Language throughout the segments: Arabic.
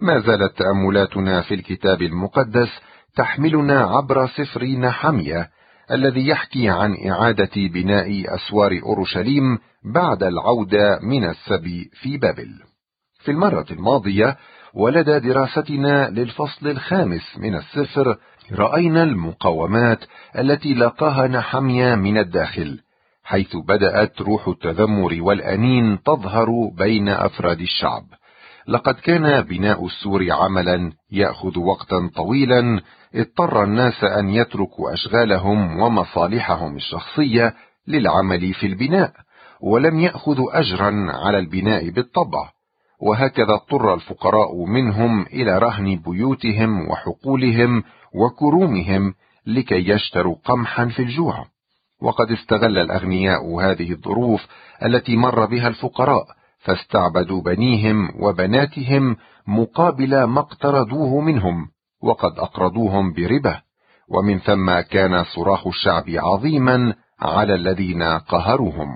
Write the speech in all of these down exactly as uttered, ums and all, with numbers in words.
ما زالت تأملاتنا في الكتاب المقدس تحملنا عبر سفر نحمية الذي يحكي عن إعادة بناء أسوار أورشليم بعد العودة من السبي في بابل. في المرة الماضية ولد دراستنا للفصل الخامس من السفر رأينا المقاومات التي لاقاها نحمية من الداخل، حيث بدأت روح التذمر والأنين تظهر بين أفراد الشعب. لقد كان بناء السور عملا يأخذ وقتا طويلا، اضطر الناس أن يتركوا أشغالهم ومصالحهم الشخصية للعمل في البناء، ولم يأخذوا أجرا على البناء بالطبع، وهكذا اضطر الفقراء منهم إلى رهن بيوتهم وحقولهم وكرومهم لكي يشتروا قمحا في الجوع. وقد استغل الأغنياء هذه الظروف التي مر بها الفقراء، فاستعبدوا بنيهم وبناتهم مقابل ما اقترضوه منهم، وقد أقرضوهم بربا، ومن ثم كان صراخ الشعب عظيما على الذين قهروهم.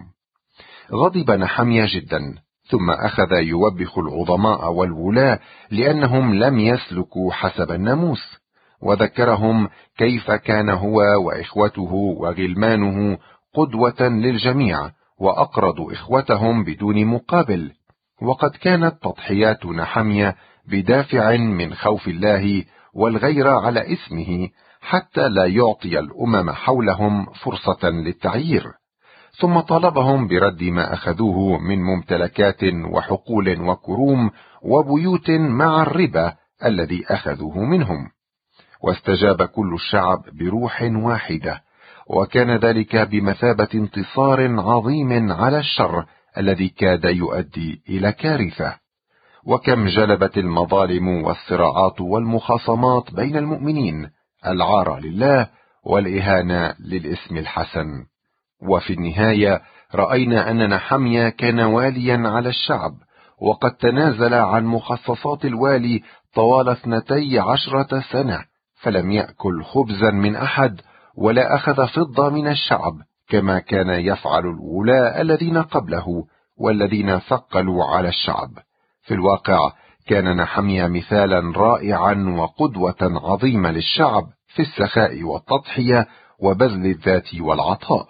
غضب نحمية جدا، ثم أخذ يوبخ العظماء والولاة لأنهم لم يسلكوا حسب الناموس، وذكرهم كيف كان هو وإخوته وغلمانه قدوة للجميع، وأقرضوا إخوتهم بدون مقابل. وقد كانت تضحيات نحمية بدافع من خوف الله والغيرة على اسمه، حتى لا يعطي الأمم حولهم فرصة للتعيير. ثم طالبهم برد ما أخذوه من ممتلكات وحقول وكروم وبيوت مع الربا الذي أخذوه منهم. واستجاب كل الشعب بروح واحدة، وكان ذلك بمثابة انتصار عظيم على الشر الذي كاد يؤدي إلى كارثة. وكم جلبت المظالم والصراعات والمخاصمات بين المؤمنين العار لله والإهانة للاسم الحسن. وفي النهاية رأينا أن نحمية كان واليا على الشعب، وقد تنازل عن مخصصات الوالي طوال اثنتي عشرة سنة، فلم يأكل خبزا من أحد ولا أخذ فضة من الشعب كما كان يفعل الولاة الذين قبله والذين ثقلوا على الشعب. في الواقع كان نحمية مثالا رائعا وقدوة عظيمة للشعب في السخاء والتضحية وبذل الذات والعطاء.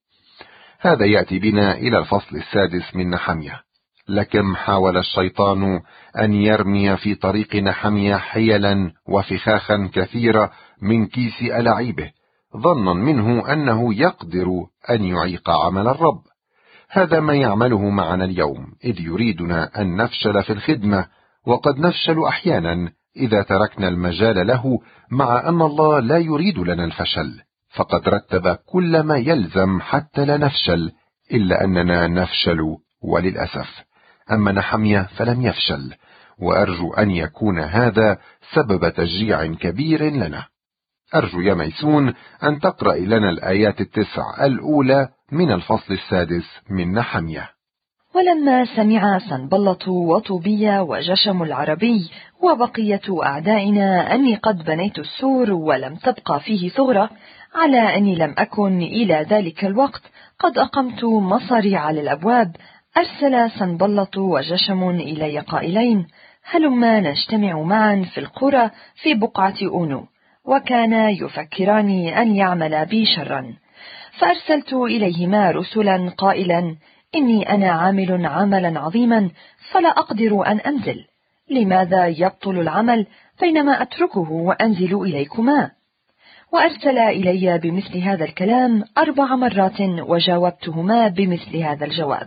هذا يأتي بنا إلى الفصل السادس من نحمية. لكم حاول الشيطان أن يرمي في طريق نحمية حيلا وفخاخا كثيرة من كيس ألاعيبه، ظنا منه أنه يقدر أن يعيق عمل الرب. هذا ما يعمله معنا اليوم، إذ يريدنا أن نفشل في الخدمة، وقد نفشل أحيانا إذا تركنا المجال له، مع أن الله لا يريد لنا الفشل، فقد رتب كل ما يلزم حتى لا نفشل، إلا أننا نفشل وللأسف. أما نحمية فلم يفشل، وأرجو أن يكون هذا سبب تشجيع كبير لنا. أرجو يا ميسون أن تقرأ لنا الآيات التسع الأولى من الفصل السادس من نحمية. ولما سمع سنبلط وطوبيا وجشم العربي وبقية أعدائنا أني قد بنيت السور ولم تبقى فيه ثغرة، على أني لم أكن إلى ذلك الوقت قد أقمت مصري على الأبواب، أرسل سنبلط وجشم إلي قائلين: هلما نجتمع معا في القرى في بقعة أونو. وكانا يفكران أن يعمل بي شرا، فأرسلت إليهما رسلا قائلا: إني أنا عامل عملا عظيما فلا أقدر أن أنزل، لماذا يبطل العمل بينما أتركه وأنزل إليكما؟ وأرسل إلي بمثل هذا الكلام أربع مرات، وجاوبتهما بمثل هذا الجواب.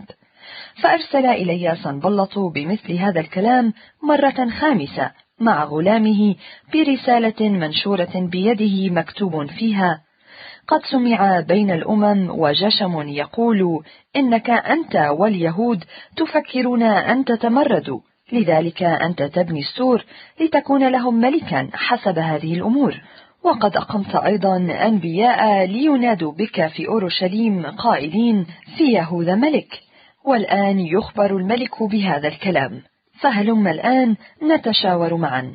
فأرسل إلي سنبلط بمثل هذا الكلام مرة خامسة مع غلامه برسالة منشورة بيده مكتوب فيها: قد سمع بين الأمم وجشم يقول إنك أنت واليهود تفكرون أن تتمردوا، لذلك أنت تبني السور لتكون لهم ملكا حسب هذه الأمور. وقد أقمت أيضا أنبياء لينادوا بك في أورشليم قائلين: في يهوذا ملك. والآن يخبر الملك بهذا الكلام، فهلم الآن نتشاور معا.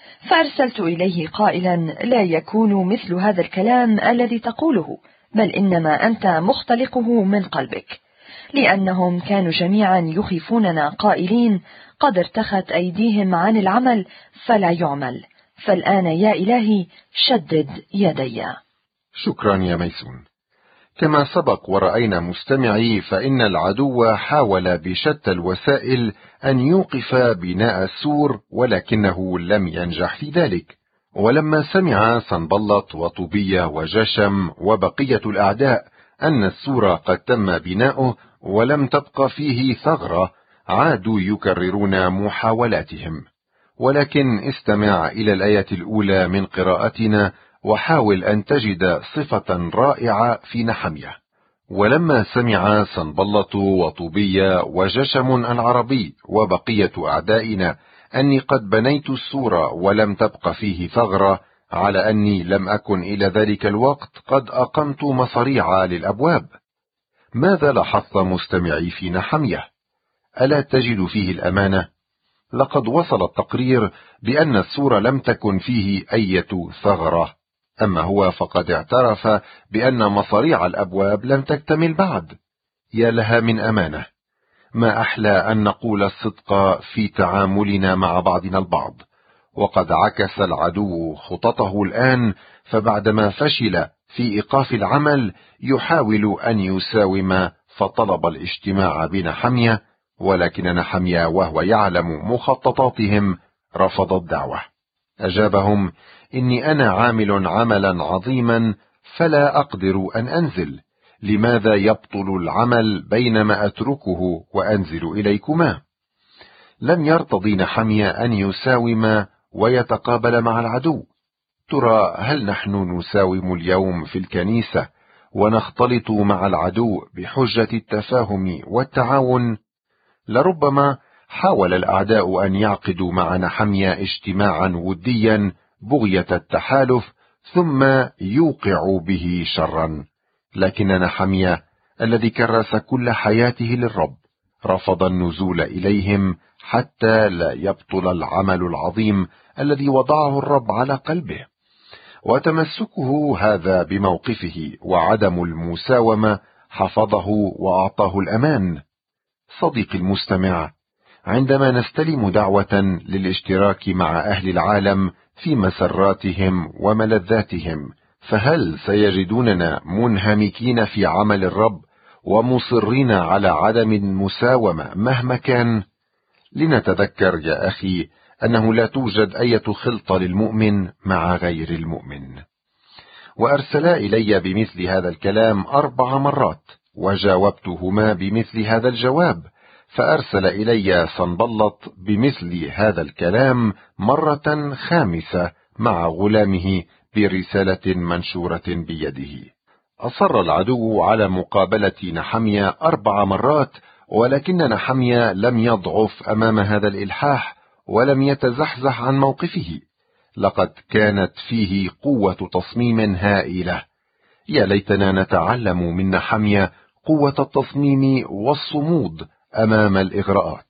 فأرسلت إليه قائلا: لا يكون مثل هذا الكلام الذي تقوله، بل إنما أنت مختلقه من قلبك. لأنهم كانوا جميعا يخيفوننا قائلين: قد ارتخت أيديهم عن العمل فلا يعمل، فالآن يا إلهي شدد يدي. شكرا يا ميسون. كما سبق ورأينا مستمعي، فإن العدو حاول بشتى الوسائل أن يوقف بناء السور، ولكنه لم ينجح في ذلك. ولما سمع سنبلط وطوبية وجشم وبقية الأعداء أن السور قد تم بناؤه ولم تبق فيه ثغرة، عادوا يكررون محاولاتهم. ولكن استمع إلى الآية الأولى من قراءتنا وحاول أن تجد صفة رائعة في نحمية. ولما سمع سنبلط وطوبية وجشم العربي وبقية أعدائنا أني قد بنيت السور ولم تبق فيه ثغرة، على أني لم أكن إلى ذلك الوقت قد أقمت مصاريع للأبواب. ماذا لاحظت مستمعي في نحمية؟ ألا تجد فيه الأمانة؟ لقد وصل التقرير بأن السور لم تكن فيه أي ثغرة، أما هو فقد اعترف بأن مصاريع الأبواب لم تكتمل بعد. يا لها من أمانة! ما أحلى أن نقول الصدق في تعاملنا مع بعضنا البعض. وقد عكس العدو خططه الآن، فبعدما فشل في إيقاف العمل يحاول أن يساوم، فطلب الاجتماع بنحمية، ولكن نحمية وهو يعلم مخططاتهم رفض الدعوة. أجابهم: إني أنا عامل عملا عظيما فلا أقدر أن أنزل، لماذا يبطل العمل بينما أتركه وأنزل إليكما؟ لم يرتضي نحمية أن يساوم ويتقابل مع العدو. ترى هل نحن نساوم اليوم في الكنيسة ونختلط مع العدو بحجة التفاهم والتعاون؟ لربما حاول الأعداء أن يعقدوا مع نحمية اجتماعا وديا بغية التحالف، ثم يوقعوا به شرا. لكن نحمية الذي كرس كل حياته للرب رفض النزول إليهم حتى لا يبطل العمل العظيم الذي وضعه الرب على قلبه. وتمسكه هذا بموقفه وعدم المساومة حفظه وأعطاه الأمان. صديقي المستمع، عندما نستلم دعوة للاشتراك مع أهل العالم في مسراتهم وملذاتهم، فهل سيجدوننا منهمكين في عمل الرب ومصرين على عدم المساومة مهما كان؟ لنتذكر يا أخي أنه لا توجد أي خلطة للمؤمن مع غير المؤمن. وأرسلا إلي بمثل هذا الكلام أربع مرات، وجاوبتهما بمثل هذا الجواب، فأرسل إلي سنبلط بمثل هذا الكلام مرة خامسة مع غلامه برسالة منشورة بيده. أصر العدو على مقابلة نحمية أربع مرات، ولكن نحمية لم يضعف أمام هذا الإلحاح ولم يتزحزح عن موقفه. لقد كانت فيه قوة تصميم هائلة. يا ليتنا نتعلم من نحمية قوة التصميم والصمود أمام الإغراءات.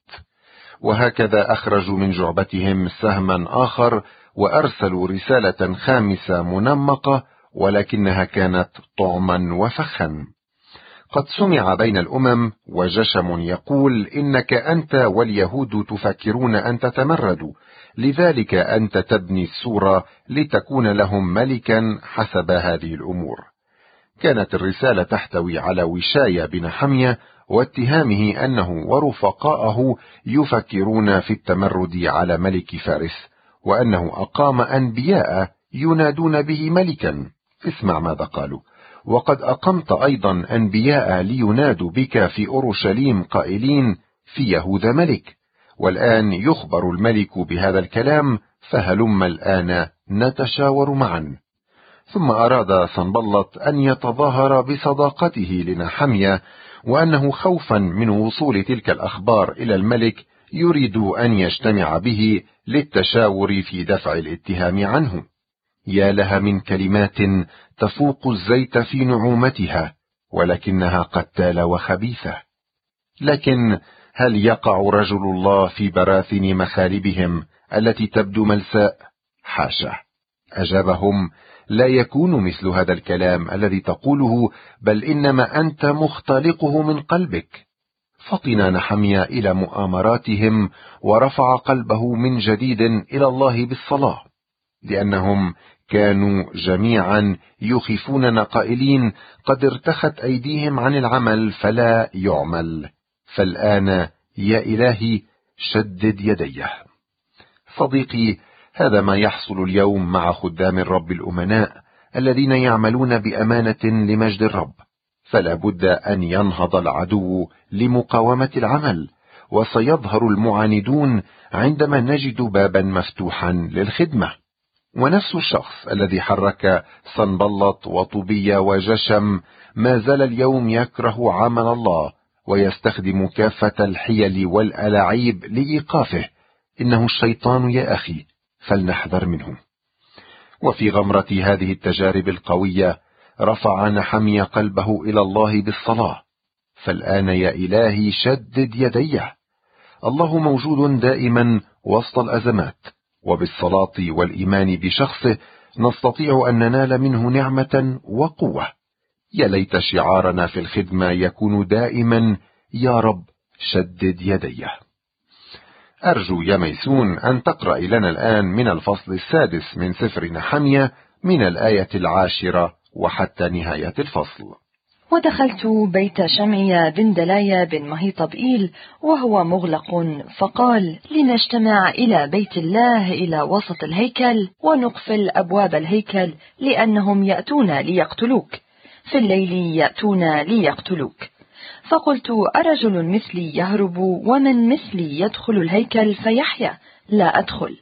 وهكذا أخرجوا من جعبتهم سهما آخر وأرسلوا رسالة خامسة منمقة، ولكنها كانت طعما وفخا. قد سمع بين الأمم وجشم يقول: إنك أنت واليهود تفكرون أن تتمردوا، لذلك أنت تبني السور لتكون لهم ملكا حسب هذه الأمور. كانت الرسالة تحتوي على وشاية بنحمية واتهامه أنه ورفقاءه يفكرون في التمرد على ملك فارس، وأنه أقام أنبياء ينادون به ملكا. اسمع ماذا قالوا: وقد أقمت أيضا أنبياء لينادوا بك في أورشليم قائلين: في يهوذا ملك. والآن يخبر الملك بهذا الكلام، فهلم الآن نتشاور معا. ثم أراد سنبلط أن يتظاهر بصداقته لنحمية، وأنه خوفا من وصول تلك الأخبار إلى الملك يريد أن يجتمع به للتشاور في دفع الاتهام عنه. يا لها من كلمات تفوق الزيت في نعومتها، ولكنها قتالة وخبيثة. لكن هل يقع رجل الله في براثن مخالبهم التي تبدو ملساء؟ حاشا. أجابهم: لا يكون مثل هذا الكلام الذي تقوله، بل إنما أنت مختلقه من قلبك. فطن نحميا إلى مؤامراتهم ورفع قلبه من جديد إلى الله بالصلاة، لأنهم كانوا جميعا يخيفون قائلين: قد ارتخت أيديهم عن العمل فلا يعمل، فالآن يا إلهي شدد يديه. صديقي، هذا ما يحصل اليوم مع خدام الرب الأمناء الذين يعملون بأمانة لمجد الرب، فلا بد أن ينهض العدو لمقاومة العمل، وسيظهر المعاندون عندما نجد بابا مفتوحا للخدمة. ونفس الشخص الذي حرك صنبلط وطوبيا وجشم ما زال اليوم يكره عمل الله، ويستخدم كافة الحيل والألاعيب لإيقافه. إنه الشيطان يا أخي، فلنحذر منه. وفي غمرة هذه التجارب القوية رفع نحميا قلبه إلى الله بالصلاة، فالآن يا إلهي شدد يديه. الله موجود دائما وسط الأزمات، وبالصلاة والإيمان بشخصه نستطيع أن ننال منه نعمة وقوة. يا ليت شعارنا في الخدمة يكون دائما: يا رب شدد يديه. أرجو يا ميسون أن تقرأ لنا الآن من الفصل السادس من سفر نحميا من الآية العاشرة وحتى نهاية الفصل. ودخلت بيت شمعيا بن دلايا بن مهيطبئيل وهو مغلق، فقال: لنجتمع إلى بيت الله إلى وسط الهيكل، ونقفل أبواب الهيكل، لأنهم يأتون ليقتلوك، في الليل يأتون ليقتلوك. فقلت: أرجل مثلي يهرب ومن مثلي يدخل الهيكل فيحيا؟ لا أدخل.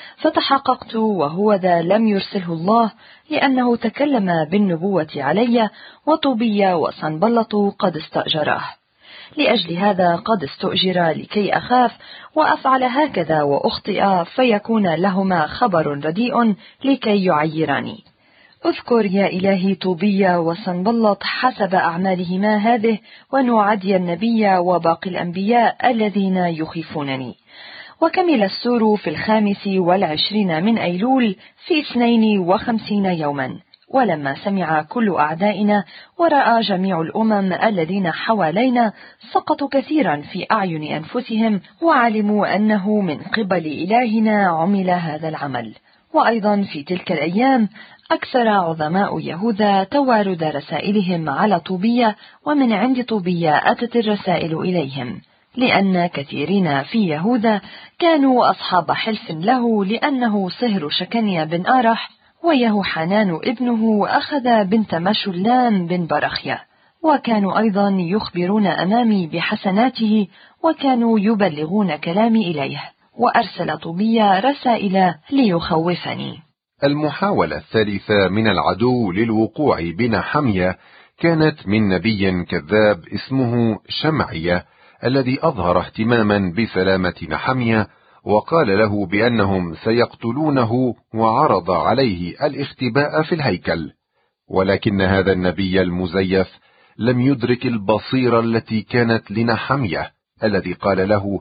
فتحققت وهو ذا لم يرسله الله، لأنه تكلم بالنبوة علي، وطوبيا وصنبلط قد استأجراه. لأجل هذا قد استؤجر لكي أخاف وأفعل هكذا وأخطئ، فيكون لهما خبر رديء لكي يعيراني. اذكر يا إلهي طوبيا وصنبلط حسب أعمالهما هذه، ونعدي النبي وباقي الأنبياء الذين يخيفونني. وكمل السور في الخامس والعشرين من أيلول في اثنين وخمسين يوما. ولما سمع كل أعدائنا ورأى جميع الأمم الذين حوالينا، سقطوا كثيرا في أعين أنفسهم، وعلموا أنه من قبل إلهنا عمل هذا العمل. وأيضا في تلك الأيام أكثر عظماء يهوذا توارد رسائلهم على طوبيا، ومن عند طوبيا أتت الرسائل إليهم، لأن كثيرين في يهوذا كانوا أصحاب حلف له، لأنه صهر شكنيا بن آرح، ويهوحنان ابنه أخذ بنت مشلام بن برخيا، وكانوا أيضا يخبرون أمامي بحسناته، وكانوا يبلغون كلامي إليه. وأرسل طوبيا رسائل ليخوفني. المحاولة الثالثة من العدو للوقوع بنحميا كانت من نبي كذاب اسمه شمعيا، الذي أظهر اهتماما بسلامة نحميا، وقال له بأنهم سيقتلونه، وعرض عليه الاختباء في الهيكل. ولكن هذا النبي المزيف لم يدرك البصيرة التي كانت لنحميا، الذي قال له: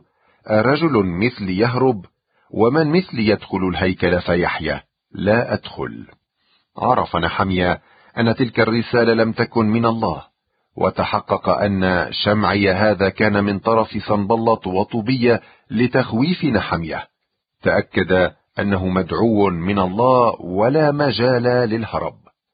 رجل مثلي يهرب ومن مثلي يدخل الهيكل فيحيا؟ لا أدخل. عرف نحميا أن تلك الرسالة لم تكن من الله، وتحقق أن شمعي هذا كان من طرف صنبلط وطوبيا لتخويف نحميا. تأكد أنه مدعو من الله ولا مجال للهرب.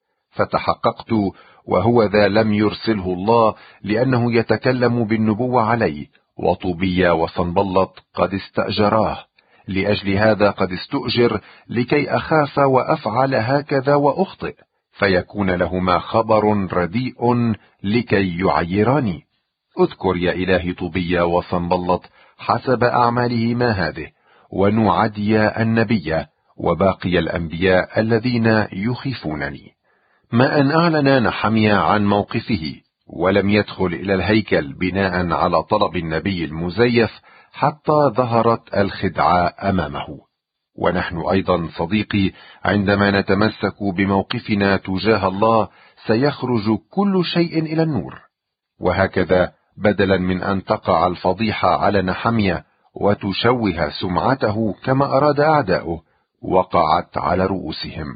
فتحققت وهو ذا لم يرسله الله، لأنه يتكلم بالنبوة عليه، وطوبيا وصنبلط قد استأجراه. لأجل هذا قد استؤجر لكي أخاف وأفعل هكذا وأخطئ، فيكون لهما خبر رديء لكي يعيراني. اذكر يا إلهي طوبيا وصنبلط حسب أعمالهما هذه، ونعدي النبي وباقي الأنبياء الذين يخيفونني. ما أن أعلن نحميا عن موقفه ولم يدخل إلى الهيكل بناء على طلب النبي المزيف حتى ظهرت الخدعة أمامه. ونحن أيضا صديقي عندما نتمسك بموقفنا تجاه الله سيخرج كل شيء إلى النور. وهكذا بدلا من أن تقع الفضيحة على نحميا وتشوه سمعته كما أراد أعداؤه، وقعت على رؤوسهم.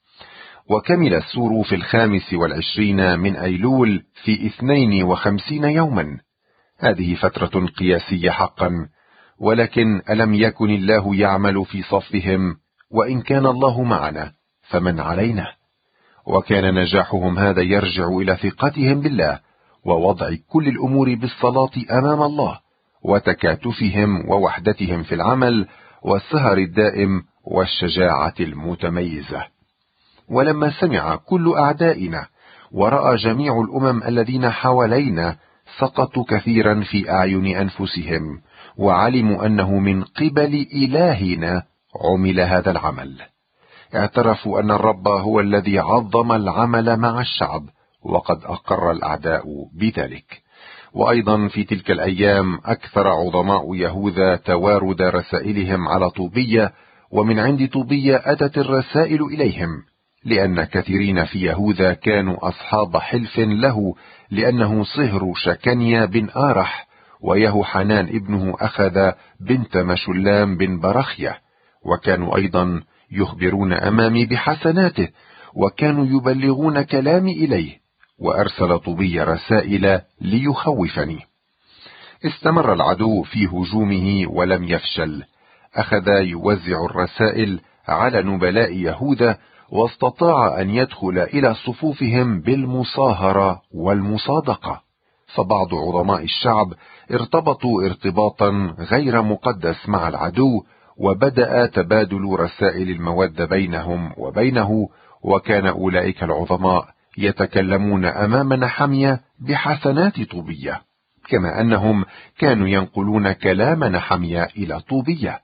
وكمل السور في الخامس والعشرين من أيلول في اثنين وخمسين يوما. هذه فترة قياسية حقا، ولكن ألم يكن الله يعمل في صفهم؟ وإن كان الله معنا فمن علينا؟ وكان نجاحهم هذا يرجع إلى ثقتهم بالله، ووضع كل الأمور بالصلاة أمام الله، وتكاتفهم ووحدتهم في العمل، والسهر الدائم، والشجاعة المتميزة. ولما سمع كل أعدائنا ورأى جميع الأمم الذين حوالينا سقطوا كثيرا في أعين أنفسهم، وعلموا أنه من قبل إلهنا عمل هذا العمل. اعترفوا أن الرب هو الذي عظم العمل مع الشعب، وقد أقر الأعداء بذلك. وأيضا في تلك الأيام أكثر عظماء يهوذا توارد رسائلهم على طوبية، ومن عند طوبية أتت الرسائل إليهم، لأن كثيرين في يهوذا كانوا أصحاب حلف له، لأنه صهر شكنيا بن آرح، ويهوحنان ابنه أخذ بنت مشلام بن برخية، وكانوا أيضا يخبرون أمامي بحسناته، وكانوا يبلغون كلامي إليه. وأرسل طوبية رسائل ليخوفني. استمر العدو في هجومه ولم يفشل، أخذ يوزع الرسائل على نبلاء يهوذا، واستطاع أن يدخل إلى صفوفهم بالمصاهرة والمصادقة. فبعض عظماء الشعب ارتبطوا ارتباطا غير مقدس مع العدو، وبدأ تبادل رسائل المودة بينهم وبينه، وكان أولئك العظماء يتكلمون أمام نحمية بحسنات طوبية، كما أنهم كانوا ينقلون كلام نحمية إلى طوبية.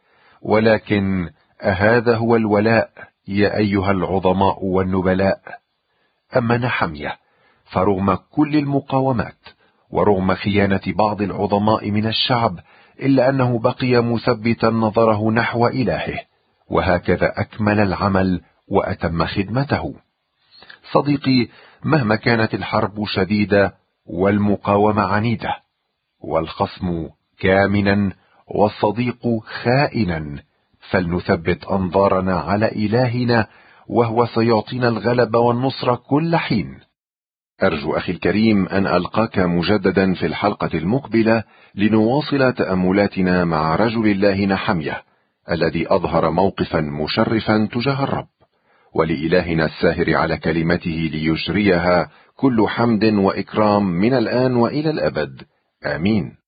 ولكن أهذا هو الولاء يا أيها العظماء والنبلاء؟ أما نحمية فرغم كل المقاومات ورغم خيانة بعض العظماء من الشعب، إلا أنه بقي مثبتا نظره نحو إلهه، وهكذا أكمل العمل وأتم خدمته. صديقي، مهما كانت الحرب شديدة والمقاومة عنيدة والخصم كامنا والصديق خائنا، فلنثبت أنظارنا على إلهنا، وهو سيعطينا الغلبة والنصر كل حين. أرجو أخي الكريم أن ألقاك مجددا في الحلقة المقبلة لنواصل تأملاتنا مع رجل الله نحمية الذي أظهر موقفا مشرفا تجاه الرب. ولإلهنا الساهر على كلمته ليجريها كل حمد وإكرام من الآن وإلى الأبد. آمين.